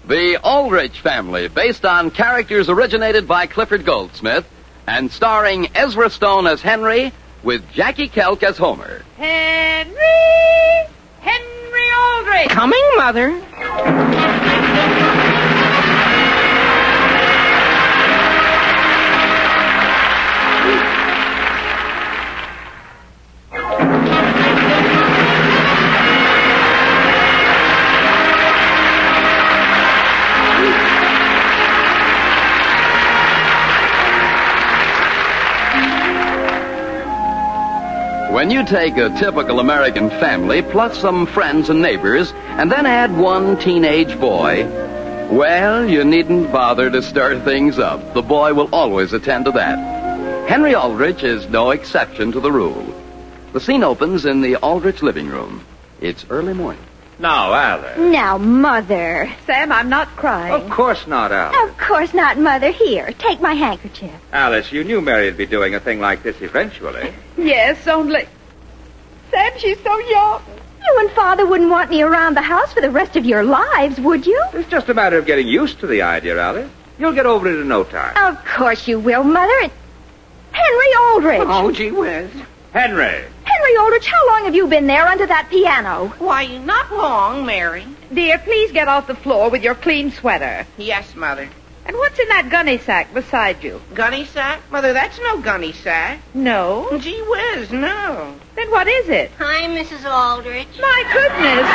The Aldrich Family, based on characters originated by Clifford Goldsmith and starring Ezra Stone as Henry with Jackie Kelk as Homer. Henry Aldrich! Coming, Mother. When you take a typical American family, plus some friends and neighbors, and then add one teenage boy, well, you needn't bother to stir things up. The boy will always attend to that. Henry Aldrich is no exception to the rule. The scene opens in the Aldrich living room. It's early morning. Now, Alice. Now, Mother. Sam, I'm not crying. Of course not, Alice. Of course not, Mother. Here, take my handkerchief. Alice, you knew Mary'd be doing a thing like this eventually. Yes, only... Sam, she's so young. You and Father wouldn't want me around the house for the rest of your lives, would you? It's just a matter of getting used to the idea, Alice. You'll get over it in no time. Of course you will, Mother. It's Henry Aldrich. Oh, gee whiz. Henry. Henry Aldrich, how long have you been there under that piano? Why, not long, Mary. Dear, please get off the floor with your clean sweater. Yes, Mother. And what's in that gunny sack beside you? Gunny sack? Mother, that's no gunny sack. No. Gee whiz, no. Then what is it? Hi, Mrs. Aldrich. My goodness.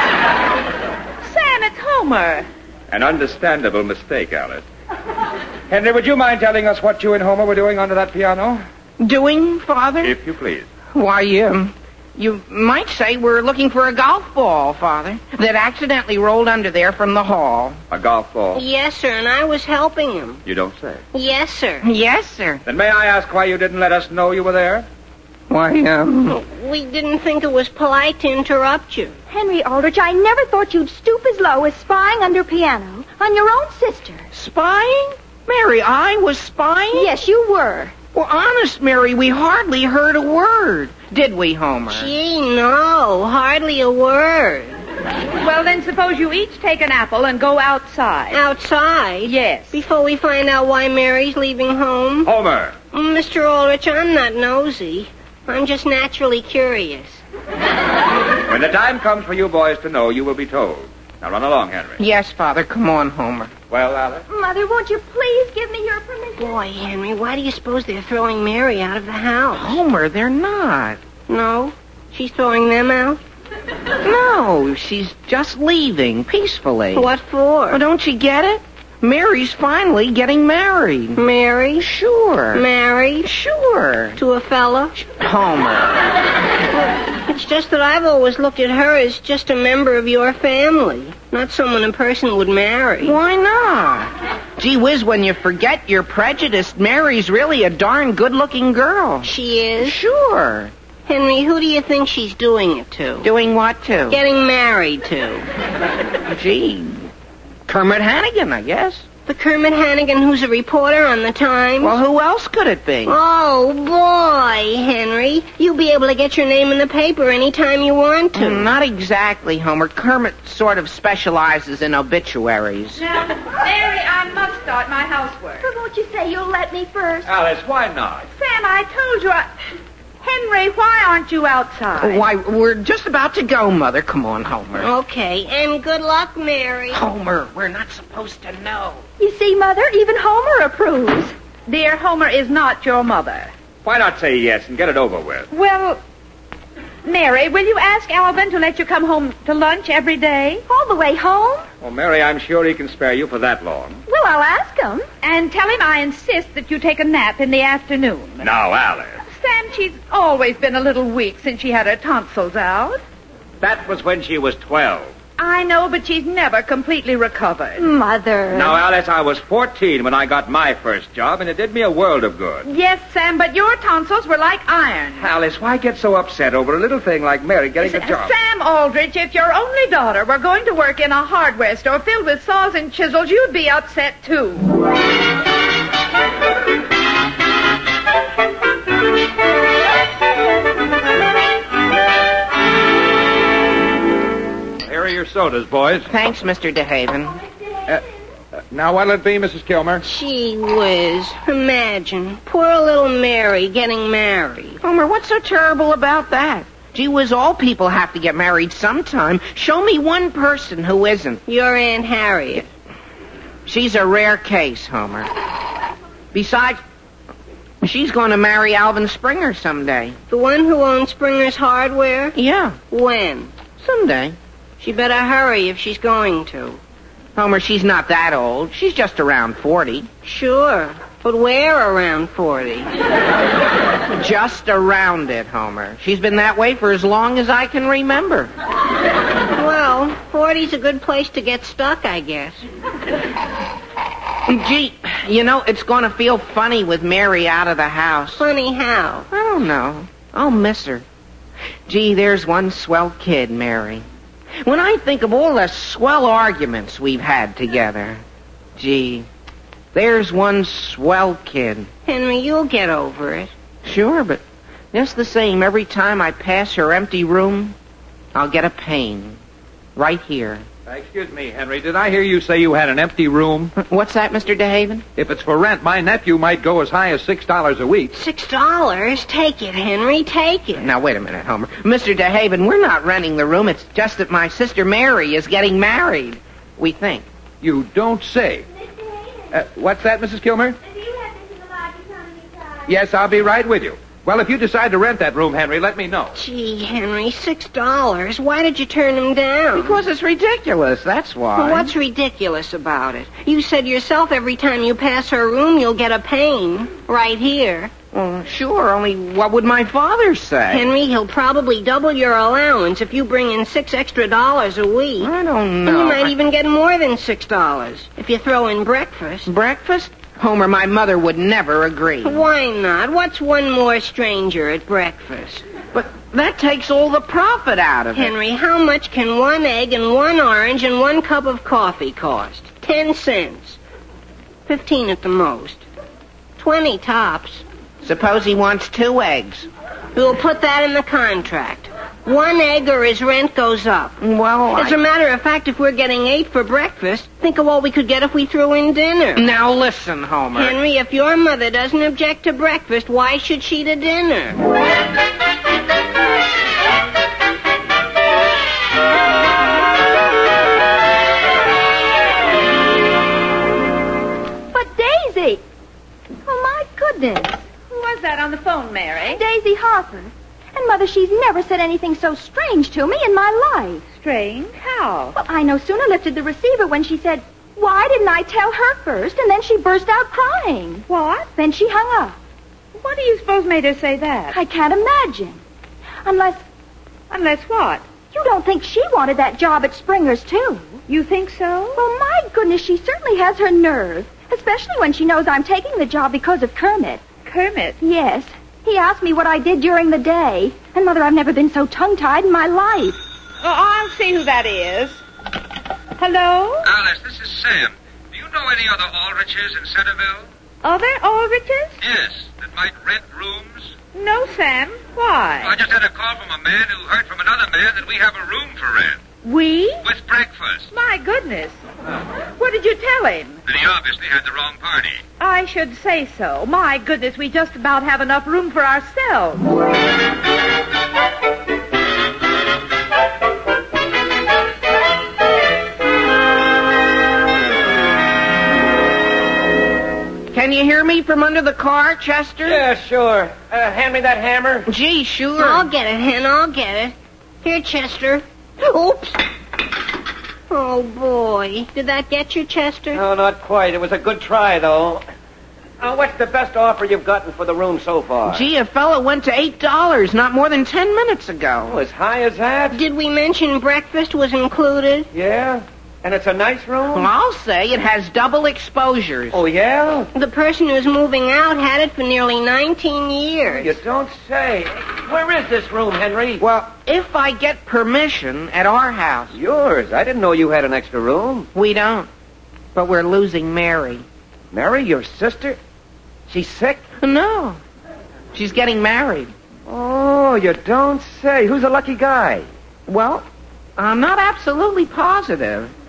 Sam, it's Homer. An understandable mistake, Alice. Henry, would you mind telling us what you and Homer were doing under that piano? Doing, Father? If you please. Why, you might say we're looking for a golf ball, Father, that accidentally rolled under there from the hall. A golf ball? Yes, sir, and I was helping him. You don't say. Yes, sir. Yes, sir. Then may I ask why you didn't let us know you were there? Why, We didn't think it was polite to interrupt you. Henry Aldrich, I never thought you'd stoop as low as spying under piano on your own sister. spying? Mary, I was spying? Yes, you were. Well, honest, Mary, we hardly heard a word. Did we, Homer? Gee, no, hardly a word. Well, then suppose you each take an apple and go outside. Outside? Yes. Before we find out why Mary's leaving home? Homer. Mr. Aldrich, I'm not nosy. I'm just naturally curious. When the time comes for you boys to know, you will be told. Now run along, Henry. Yes, Father. Come on, Homer. Well, Alice? Mother, won't you please give me your permission? Boy, Henry, why do you suppose they're throwing Mary out of the house? Homer, they're not. No? She's throwing them out? No, she's just leaving peacefully. What for? Well, don't you get it? Mary's finally getting married. Mary? Sure. Married? Sure. To a fella? Homer. It's just that I've always looked at her as just a member of your family, not someone a person would marry. Why not? Gee whiz, when you forget you're prejudiced, Mary's really a darn good-looking girl. She is? Sure. Henry, who do you think she's doing it to? Doing what to? Getting married to. Gee, Kermit Hannigan, I guess. The Kermit Hannigan who's a reporter on the Times? Well, who else could it be? Oh, boy, Henry. You'll be able to get your name in the paper any time you want to. Not exactly, Homer. Kermit sort of specializes in obituaries. Now, Mary, I must start my housework. But won't you say you'll let me first? Alice, why not? Sam, I told you Henry, why aren't you outside? Why, we're just about to go, Mother. Come on, Homer. Okay, and good luck, Mary. Homer, we're not supposed to know. You see, Mother, even Homer approves. Dear, Homer is not your mother. Why not say yes and get it over with? Well, Mary, will you ask Alvin to let you come home to lunch every day? All the way home? Well, Mary, I'm sure he can spare you for that long. Well, I'll ask him. And tell him I insist that you take a nap in the afternoon. Now, Alice. Sam, she's always been a little weak since she had her tonsils out. That was when she was 12. I know, but she's never completely recovered. Mother. Now, Alice, I was 14 when I got my first job, and it did me a world of good. Yes, Sam, but your tonsils were like iron. Alice, why get so upset over a little thing like Mary getting a job? Sam Aldrich, if your only daughter were going to work in a hardware store filled with saws and chisels, you'd be upset, too. Here are your sodas, boys. Thanks, Mr. DeHaven. Now, what'll it be, Mrs. Kilmer? Gee whiz. Imagine. Poor little Mary getting married. Homer, what's so terrible about that? Gee whiz, all people have to get married sometime. Show me one person who isn't. Your Aunt Harriet. She's a rare case, Homer. Besides, she's going to marry Alvin Springer someday. The one who owns Springer's Hardware? Yeah, When? someday. She better hurry if she's going to. Homer, she's not that old. She's just around 40. Sure. But we're around 40. Just around it, Homer. She's been that way for as long as I can remember. Well, 40's a good place to get stuck, I guess. Gee, you know, it's going to feel funny with Mary out of the house. Funny how? I don't know. I'll miss her. Gee, there's one swell kid, Mary. When I think of all the swell arguments we've had together, gee, there's one swell kid. Henry, you'll get over it. Sure, but just the same, every time I pass her empty room, I'll get a pain. Right here. Excuse me, Henry. Did I hear you say you had an empty room? What's that, Mr. DeHaven? If it's for rent, my nephew might go as high as $6 a week. $6? Take it, Henry, take it. Now, wait a minute, Homer. Mr. DeHaven, we're not renting the room. It's just that my sister Mary is getting married. We think. You don't say. What's that, Mrs. Kilmer? Yes, I'll be right with you. Well, if you decide to rent that room, Henry, let me know. Gee, Henry, $6? Why did you turn him down? Because it's ridiculous, that's why. Well, what's ridiculous about it? You said yourself every time you pass her room, you'll get a pain. Right here. Well, sure, only what would my father say? Henry, he'll probably double your allowance if you bring in $6 extra a week. I don't And know. you might even get more than $6 if you throw in breakfast. Breakfast? Homer, my mother would never agree. Why not? What's one more stranger at breakfast? But that takes all the profit out of it. Henry, how much can 1 egg and 1 orange and 1 cup of coffee cost? 10 cents. 15 at the most. 20 tops. Suppose he wants 2 eggs. We'll put that in the contract. 1 egg or his rent goes up. Well, As a matter of fact, if we're getting 8 for breakfast, think of all we could get if we threw in dinner. Now listen, Homer. Henry, if your mother doesn't object to breakfast, why should she to dinner? But Daisy! Oh, my goodness. Who was that on the phone, Mary? Daisy Harper. And, Mother, she's never said anything so strange to me in my life. Strange? How? Well, I no sooner lifted the receiver when she said, "Why didn't I tell her first?" And then she burst out crying. What? Then she hung up. What do you suppose made her say that? I can't imagine. Unless what? you don't think she wanted that job at Springer's, too. You think so? Well, my goodness, she certainly has her nerve. Especially when she knows I'm taking the job because of Kermit. Kermit? Yes. He asked me what I did during the day. And, Mother, I've never been so tongue-tied in my life. Oh, I'll see who that is. Hello? Alice, this is Sam. Do you know any other Aldriches in Centerville? Other Aldriches? Yes, that might rent rooms. No, Sam. Why? I just had a call from a man who heard from another man that we have a room for rent. We? With breakfast. My goodness. What did you tell him? That he obviously had the wrong party. I should say so. My goodness, we just about have enough room for ourselves. Can you hear me from under the car, Chester? Yeah, sure. Hand me that hammer. Gee, sure. I'll get it, Hen, I'll get it. Here, Chester. Oops. Oh, boy. Did that get you, Chester? No, not quite. It was a good try, though. What's the best offer you've gotten for the room so far? Gee, a fellow went to $8 not more than 10 minutes Oh, ago. as high as that? Did we mention breakfast was included? Yeah? And it's a nice room? Well, I'll say it has double exposures. Oh, yeah? The person who's moving out had it for nearly 19 years. You don't say. Where is this room, Henry? Well, if I get permission at our house. Yours. I didn't know you had an extra room. We don't. But we're losing Mary. Mary, your sister? She's sick? No. She's getting married. Oh, you don't say. Who's the lucky guy? Well, I'm not absolutely positive.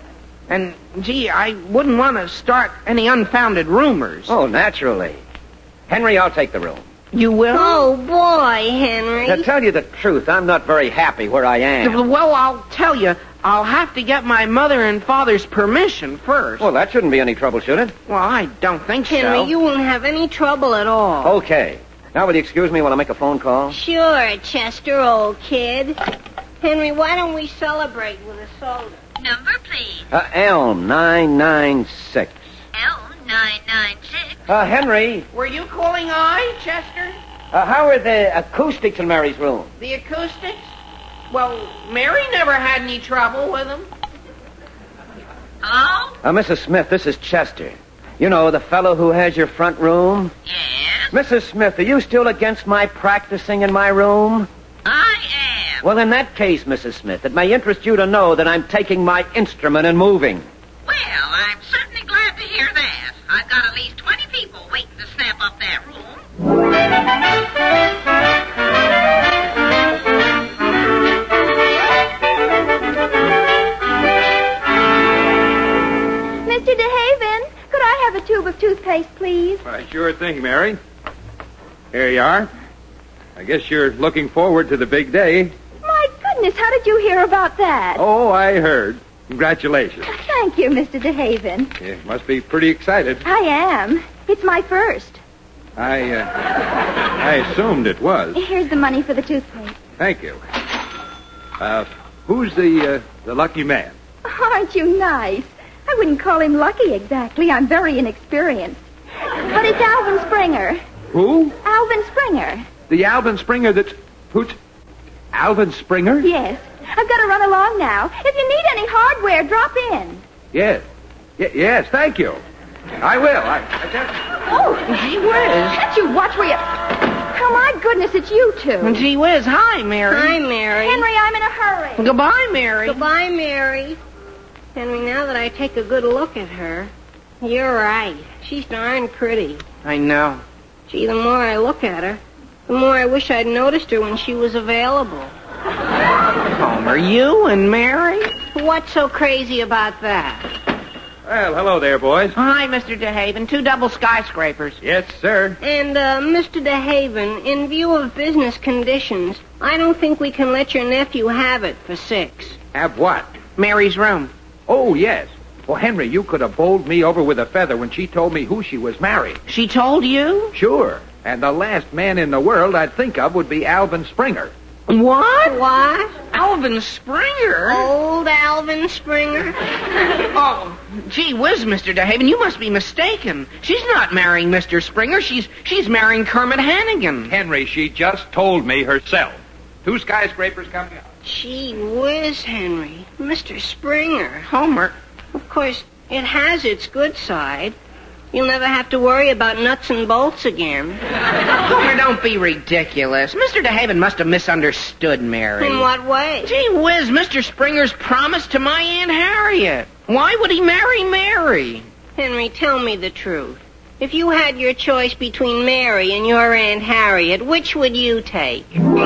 And, gee, I wouldn't want to start any unfounded rumors. Oh, naturally. Henry, I'll take the room. You will? Oh, boy, Henry. To tell you the truth, I'm not very happy where I am. Well, I'll tell you, I'll have to get my mother and father's permission first. Well, that shouldn't be any trouble, should it? Well, I don't think Henry, so. you won't have any trouble at all. Okay. Now, will you excuse me while I make a phone call? Sure, Chester, old kid. Henry, why don't we celebrate with a soda? Number, please. Elm 996. Elm 996. Henry, Were you calling I, Chester? how are the acoustics in Mary's room? The acoustics? Well, Mary never had any trouble with them. Hello? Mrs. Smith, this is Chester. You know, the fellow who has your front room? Yes, Mrs. Smith, are you still against my practicing in my room? I am. Well, in that case, Mrs. Smith, it may interest you to know that I'm taking my instrument and moving. Well, I'm certainly glad to hear that. I've got at least 20 people waiting to snap up that room. Mr. DeHaven, could I have a tube of toothpaste, please? Why, sure thing, Mary. Here you are. I guess you're looking forward to the big day. My goodness, how did you hear about that? Oh, I heard. Congratulations. Thank you, Mr. DeHaven. You must be pretty excited. I am. It's my first. I assumed it was. Here's the money for the toothpaste. Thank you. Who's the lucky man? Aren't you nice? I wouldn't call him lucky exactly. I'm very inexperienced. But it's Alvin Springer. Who? Alvin Springer. The Alvin Springer that's... Who's... Alvin Springer? Yes. I've got to run along now. If you need any hardware, drop in. Yes. Yes, thank you. I will. Oh, Gee whiz. can't you watch where you... Oh, my goodness, it's you two. Gee whiz. Hi, Mary. Hi, Mary. Henry, I'm in a hurry. Goodbye, Mary. Goodbye, Mary. Henry, now that I take a good look at her, you're right. She's darn pretty. I know. Gee, the more I look at her, the more I wish I'd noticed her when she was available. Homer, you and Mary? What's so crazy about that? Well, hello there, boys. Hi, Mr. DeHaven. 2 double skyscrapers. Yes, sir. And, Mr. DeHaven, in view of business conditions, I don't think we can let your nephew have it for 6. Have what? Mary's room. Oh, yes. Well, Henry, you could have bowled me over with a feather when she told me who she was marrying. She told you? Sure. And the last man in the world I'd think of would be Alvin Springer. What? What? Alvin Springer? Old Alvin Springer? Oh, gee whiz, Mr. DeHaven, you must be mistaken. She's not marrying Mr. Springer. She's marrying Kermit Hannigan. Henry, she just told me herself. 2 skyscrapers coming up. Gee whiz, Henry. Mr. Springer. Homer. Of course, it has its good side. You'll never have to worry about nuts and bolts again. Homer, don't be ridiculous. Mr. DeHaven must have misunderstood Mary. In what way? Gee whiz, Mr. Springer's promised to my Aunt Harriet. Why would he marry Mary? Henry, tell me the truth. If you had your choice between Mary and your Aunt Harriet, which would you take?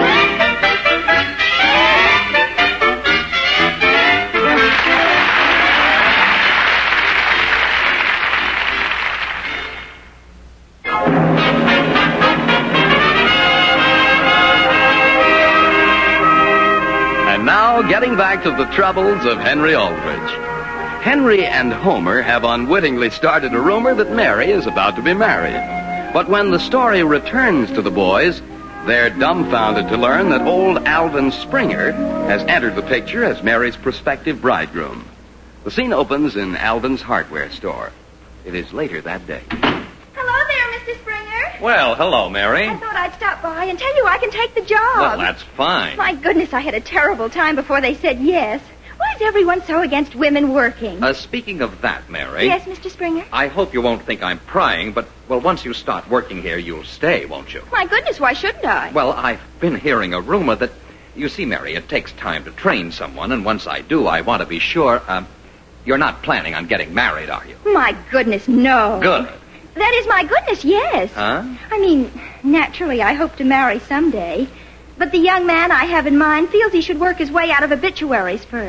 Now, getting back to the troubles of Henry Aldrich. Henry and Homer have unwittingly started a rumor that Mary is about to be married. But when the story returns to the boys, they're dumbfounded to learn that old Alvin Springer has entered the picture as Mary's prospective bridegroom. The scene opens in Alvin's hardware store. It is later that day. Hello there, Mr. Springer. Well, hello, Mary. I thought I'd stop by and tell you I can take the job. Well, that's fine. My goodness, I had a terrible time before they said yes. Why is everyone so against women working? Speaking of that, Mary. Yes, Mr. Springer? I hope you won't think I'm prying, but, well, once you start working here, you'll stay, won't you? My goodness, why shouldn't I? Well, I've been hearing a rumor that... You see, Mary, it takes time to train someone, and once I do, I want to be sure... You're not planning on getting married, are you? My goodness, no. Good. That is, my goodness, yes. Huh? I mean, naturally, I hope to marry someday. But the young man I have in mind feels he should work his way out of obituaries first.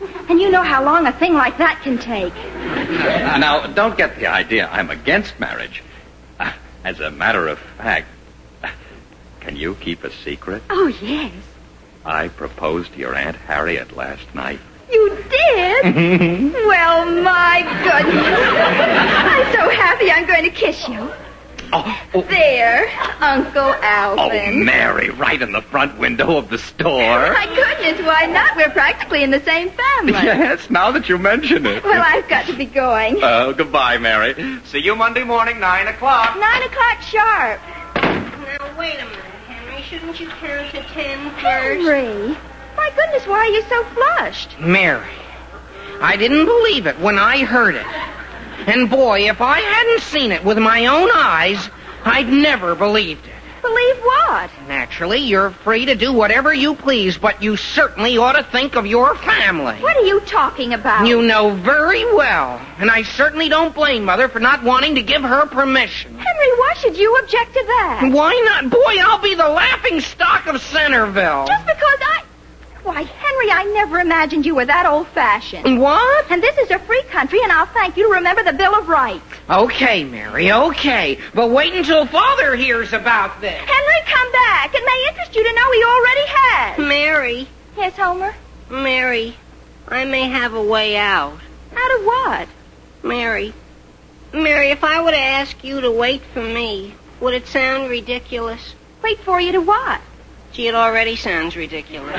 And you know how long a thing like that can take. Now, don't get the idea I'm against marriage. As a matter of fact, can you keep a secret? Oh, yes. I proposed to your Aunt Harriet last night. You did? Well, my goodness. I'm so happy I'm going to kiss you. Oh. There, Uncle Alvin. Oh, Mary, right in the front window of the store. My goodness, why not? We're practically in the same family. Yes, now that you mention it. Well, I've got to be going. Oh, goodbye, Mary. See you Monday morning, 9 o'clock. 9 o'clock sharp. Now, wait a minute, Henry. Shouldn't you count to 10 first? Henry, my goodness, why are you so flushed? Mary, I didn't believe it when I heard it. And boy, if I hadn't seen it with my own eyes, I'd never believed it. Believe what? Naturally, you're free to do whatever you please, but you certainly ought to think of your family. What are you talking about? You know very well. And I certainly don't blame Mother for not wanting to give her permission. Henry, why should you object to that? Why not? Boy, I'll be the laughing stock of Centerville. Just because Why, Henry, I never imagined you were that old-fashioned. What? And this is a free country, and I'll thank you to remember the Bill of Rights. Okay, Mary, okay. But wait until Father hears about this. Henry, come back. It may interest you to know he already has. Mary. Yes, Homer? Mary, I may have a way out. Out of what? Mary, if I were to ask you to wait for me, would it sound ridiculous? Wait for you to what? Gee, it already sounds ridiculous.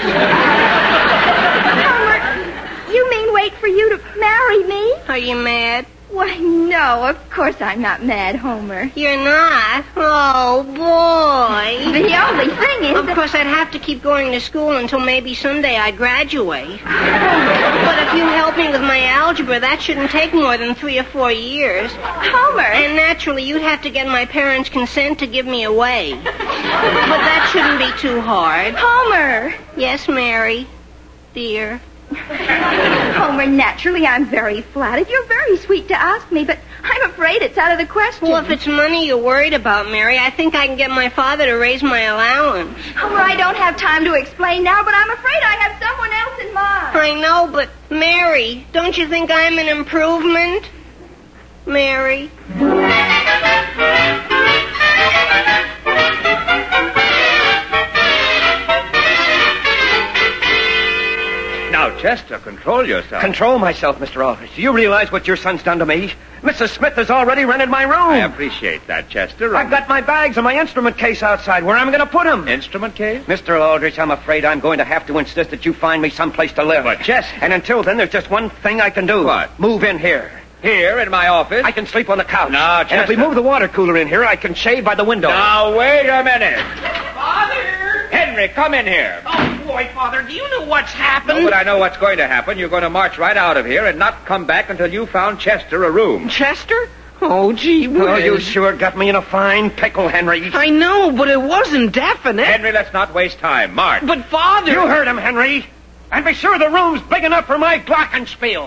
Homer, you mean wait for you to marry me? Are you mad? Why, no, of course I'm not mad, Homer. You're not? Oh, boy. The only thing is... Of course, I'd have to keep going to school until maybe someday I graduate. But if you help me with my algebra, that shouldn't take more than 3 or 4 years. Homer! And naturally, you'd have to get my parents' consent to give me away. But that shouldn't be too hard. Homer! Yes, Mary. Dear. Homer, naturally, I'm very flattered. You're very sweet to ask me, but I'm afraid it's out of the question. Well, if it's money you're worried about, Mary, I think I can get my father to raise my allowance. Homer, I don't have time to explain now, but I'm afraid I have someone else in mind. I know, but Mary, don't you think I'm an improvement? Mary. Now, Chester, control yourself. Control myself, Mr. Aldrich. Do you realize what your son's done to me? Mrs. Smith has already rented my room. I appreciate that, Chester. I've got my bags and my instrument case outside. Where am I going to put them? Instrument case? Mr. Aldrich, I'm afraid I'm going to have to insist that you find me someplace to live. But, Chester... And until then, there's just one thing I can do. What? Move in here. Here, in my office? I can sleep on the couch. No, Chester. And if we move the water cooler in here, I can shave by the window. Now, wait a minute. Father! Henry, come in here. Oh, boy, Father, do you know what's happened? No, but I know what's going to happen. You're going to march right out of here and not come back until you found Chester a room. Chester? Oh, gee whiz. Oh, you sure got me in a fine pickle, Henry. I know, but it wasn't definite. Henry, let's not waste time. March. But, Father... You heard him, Henry. And be sure the room's big enough for my glockenspiel.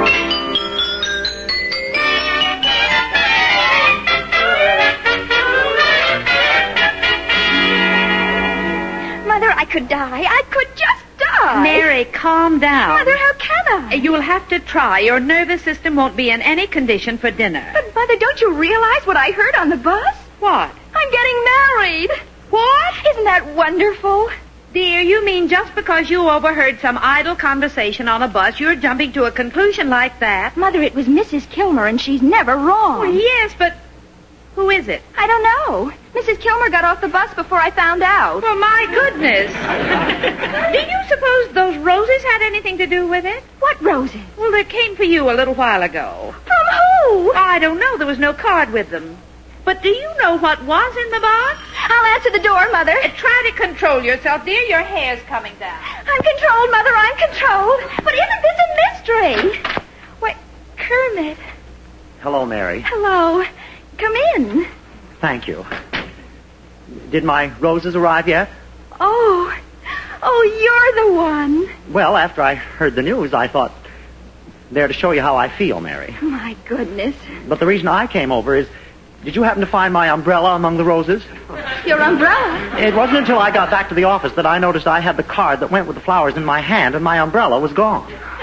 Mother, I could die. I could just die. Mary, calm down. Mother, how can I? You'll have to try. Your nervous system won't be in any condition for dinner. But, Mother, don't you realize what I heard on the bus? What? I'm getting married. What? Isn't that wonderful? Dear, you mean just because you overheard some idle conversation on a bus, you're jumping to a conclusion like that? Mother, it was Mrs. Kilmer, and she's never wrong. Well, yes, but who is it? I don't know. Mrs. Kilmer got off the bus before I found out. Well, my goodness. Do you suppose those roses had anything to do with it? What roses? Well, they came for you a little while ago. From who? I don't know. There was no card with them. But do you know what was in the box? I'll answer the door, Mother. Try to control yourself, dear. Your hair's coming down. I'm controlled, Mother. I'm controlled. But isn't this a mystery? Why, Kermit. Hello, Mary. Hello. Come in. Thank you. Did my roses arrive yet? Oh, you're the one. Well, after I heard the news, I thought, there to show you how I feel, Mary. My goodness. But the reason I came over is, did you happen to find my umbrella among the roses? Your umbrella? It wasn't until I got back to the office that I noticed I had the card that went with the flowers in my hand, and my umbrella was gone.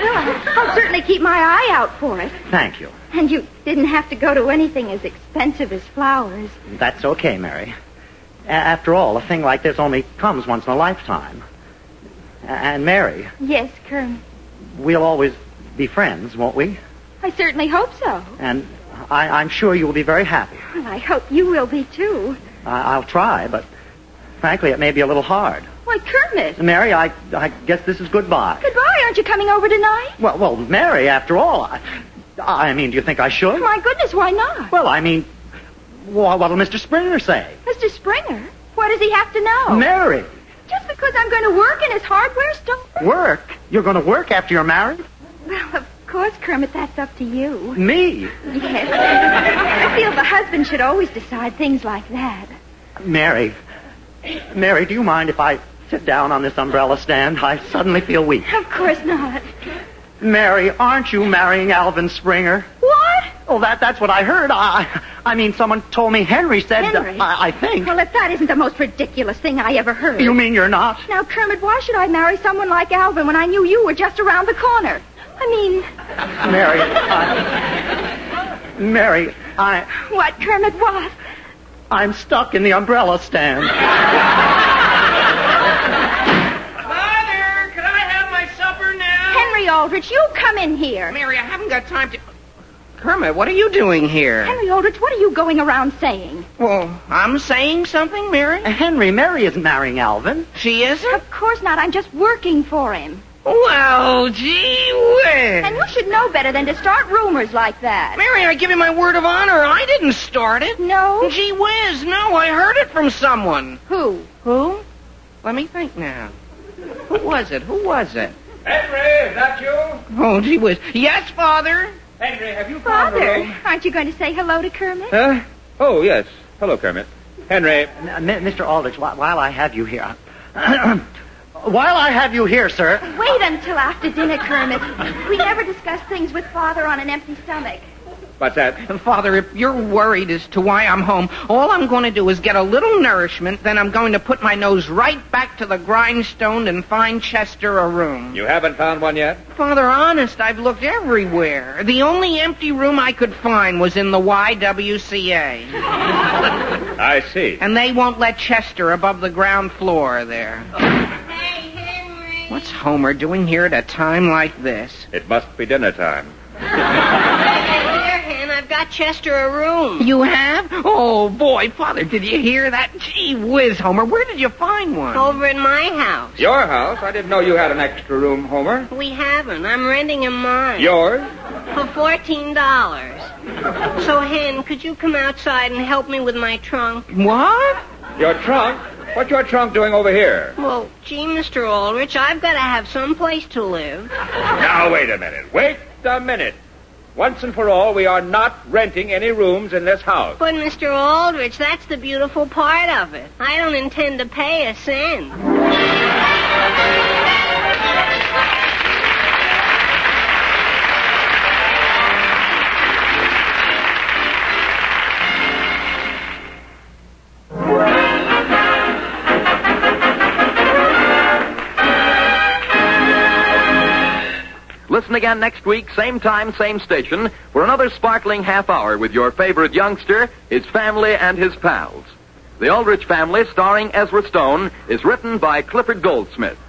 I'll certainly keep my eye out for it. Thank you. And you didn't have to go to anything as expensive as flowers. That's okay, Mary. After all, a thing like this only comes once in a lifetime. And Mary, Yes, Kermit. we'll always be friends, won't we? I certainly hope so. And I'm sure you will be very happy. Well, I hope you will be, too. I'll try, but frankly, it may be a little hard. Why, Kermit. Mary, I guess this is goodbye. Goodbye. Aren't you coming over tonight? Well, Mary, after all, I mean, do you think I should? My goodness, why not? Well, I mean, what'll Mr. Springer say? Mr. Springer? What does he have to know? Mary. Just because I'm going to work in his hardware store? Work? You're going to work after you're married? Well, of course, Kermit, that's up to you. Me? Yes. I feel the husband should always decide things like that. Mary, do you mind if I sit down on this umbrella stand? I suddenly feel weak. Of course not. Mary, aren't you marrying Alvin Springer? What? Oh, that's what I heard. I mean, someone told me Henry said... Henry? I think. Well, if that isn't the most ridiculous thing I ever heard. You mean you're not? Now, Kermit, why should I marry someone like Alvin when I knew you were just around the corner? I mean... Mary, What, Kermit, what? I'm stuck in the umbrella stand. Mother, could I have my supper now? Henry Aldrich, you come in here. Mary, I haven't got time to... Kermit, what are you doing here? Henry Aldrich, what are you going around saying? Well, I'm saying something, Mary? Henry, Mary isn't marrying Alvin. She isn't? Of course not. I'm just working for him. Well, gee whiz. And you should know better than to start rumors like that. Mary, I give you my word of honor. I didn't start it. No? Gee whiz, no. I heard it from someone. Who? Who? Let me think now. Who was it? Henry, is that you? Oh, gee whiz. Yes, Father. Henry, have you found the Father, room? aren't you going to say hello to Kermit? Huh? Oh, yes. Hello, Kermit. Henry. Mr. Aldrich, while I have you here... While I have you here, sir... Wait until after dinner, Kermit. We never discuss things with Father on an empty stomach. What's that? Father, if you're worried as to why I'm home, all I'm going to do is get a little nourishment, then I'm going to put my nose right back to the grindstone and find Chester a room. You haven't found one yet? Father, honest, I've looked everywhere. The only empty room I could find was in the YWCA. I see. And they won't let Chester above the ground floor there. Hey, Henry. What's Homer doing here at a time like this? It must be dinner time. Here, Hen, I've got Chester a room. You have? Oh, boy, Father, did you hear that? Gee whiz, Homer, where did you find one? Over in my house. Your house? I didn't know you had an extra room, Homer. We haven't. I'm renting him mine. Yours? For $14. So, Hen, could you come outside and help me with my trunk? What? Your trunk? What's your trunk doing over here? Well, gee, Mr. Aldrich, I've got to have some place to live. Now, wait a minute. Wait a minute. Once and for all, we are not renting any rooms in this house. But, Mr. Aldrich, that's the beautiful part of it. I don't intend to pay a cent. Listen again next week, same time, same station, for another sparkling half hour with your favorite youngster, his family, and his pals. The Aldrich Family, starring Ezra Stone, is written by Clifford Goldsmith.